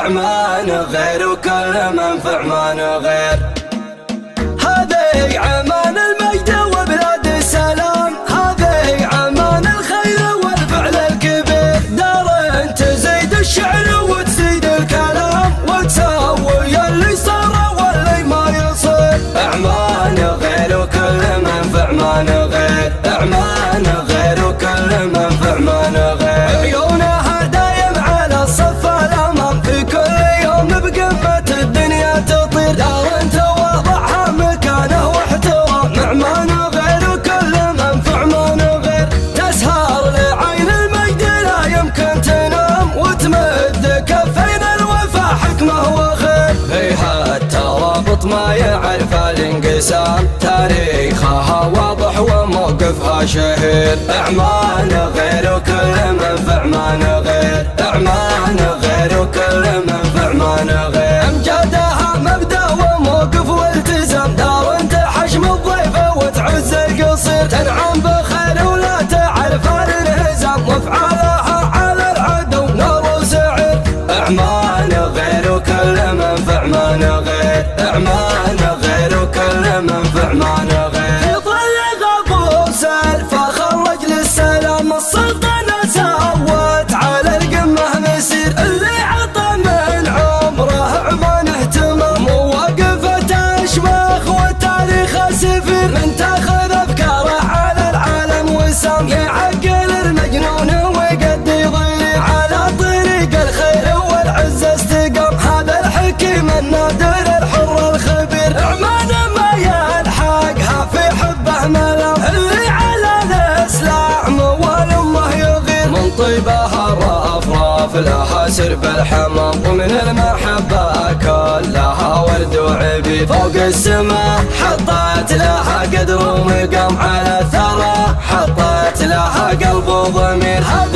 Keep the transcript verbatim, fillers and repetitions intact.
أعمان غير وكل من في عمان غير. هذه عمان المجد وبلاد السلام، هذه عمان الخير والفعل الكبير، دار تزيد الشعر وتزيد الكلام وتسوي اللي صار واللي ما يصير. أعمان غير وكل من في عمان غير، أعمان غير وكل من في عمان غير. عيونها دايم على الصف الأمام، في كل يوم بقمة الدنيا تطير، دار تواضعها مكانه واحترام. أعمان غير وكل من في عمان غير، تسهر لعين المجد لا يمكن تنام، وتمد كفين الوفا حكمه وخير. فيها الترابط ما يعرف الانقسام، تاريخها واضح وموقفها شهير. أعمان غير وكل من في عمان غير، أعمان غير وكل من في عمان غير. أمجادها مبدأ وموقف والتزام، دار تحشم الضيف وتعز القصير، تنعم بخير ولا تعرف الانهزام، وافعالها على العدو نار وسعير. أعمان غير وكل من في عمان غير، أعمان غير وكل من في عمان غير. في ظل غابوس الفخر للسلام، السلطنة سوت على القمة مسير، اللي عطى من عمره عمان اهتمام، ووقفت اشماخ والتاريخ سفير، من تاخذ افكاره على العالم وسام، يعقل المجنون ويقدي ضير، على طريق الخير والعز استقام، هذا الحكيم النادر الحر الخبير. أعمان ما يلحقها في حبه ملام، اللي على الاسلام والامه يغير، من طيبها الرفراف لها سرب الحمام، ومن المحبه كلها ورد وعبيد، فوق السماء حطت لها قدر ومقام، على الثرى حطت لها قلب وضمير.